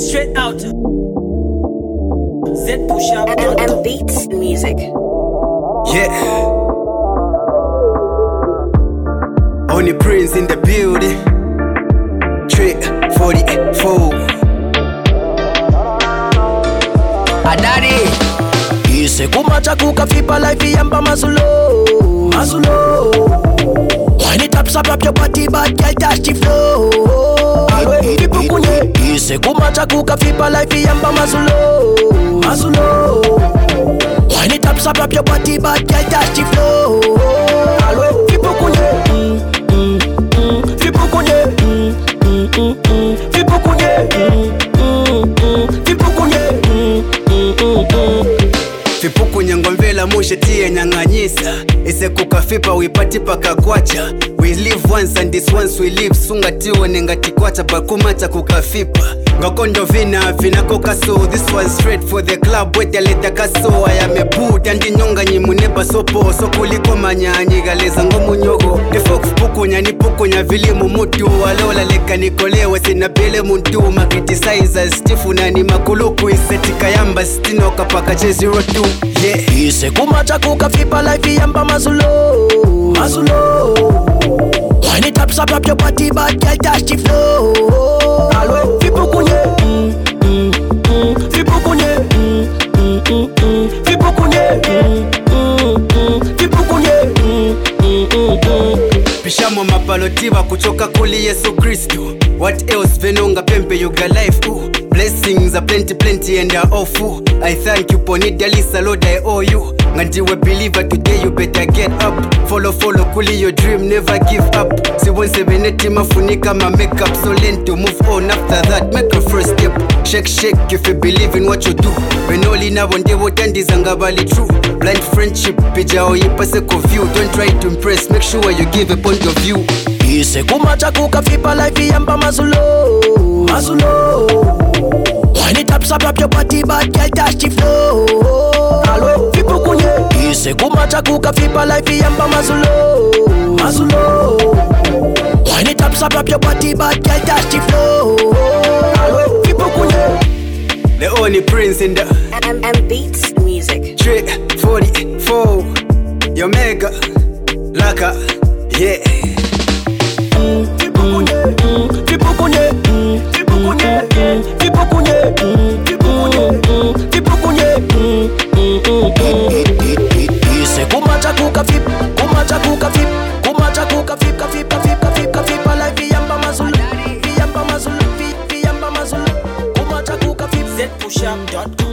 Straight out. Z push up. And beats music. Yeah. Only Prince in the building. 344. Adari ise kumacha kukafipa life yamba mazulo When it taps up your body bad girl dash the flow ise kumacha kukafipa life yamba mazulo When it taps up your body bad girl dash the flow Fipuku nyangomvela mushe tiye nyanganyisa Ise kukafipa wipati paka kwacha We live once and this once we live Sunga tiwe nengati kwacha bakumata kukafipa Ngakondo vina koka so This one straight for the club wete leta kaso I am a boot andi nyonga nyimuneba sopo So kuliko manyanyi galeza ngomu nyogo Defok fupuku nyanipuku nyavilimu mutu Walola leka nikolewe sinabele muntu Makriticize stifu nani makuluku Isetika yamba stino kapaka J02 Yeah. Ise kumacha kukafipa life yamba mazulo When it taps up your body bad girl dash the flow Pishamo mapalotiva kuchoka kuli Yesu Kristo What else venonga pempe yoga life Blessings are plenty and they are all full I thank you ponida lisa Lord I owe you Ngandiwe believer today you better get up Follow kuli your dream never give up Si 178 mafunika ma makeup So learn to move on after that make a first step Shake if you believe in what you do When all in a one day what and is angabali true Blind friendship pija oyipase view Don't try to impress make sure you give a point of view Ise kumacha kukafipa life yamba mazulo When it taps up your body bad girl dash the flow Ise kumacha kukafipa life yamba mazulo When it taps up your body bad girl dash the flow The only Prince in the And beats music. 344 Your mega Laka Yeah Ise kumacha kukafipa life yamba mazulo kumacha kukafipa ZPushUp.com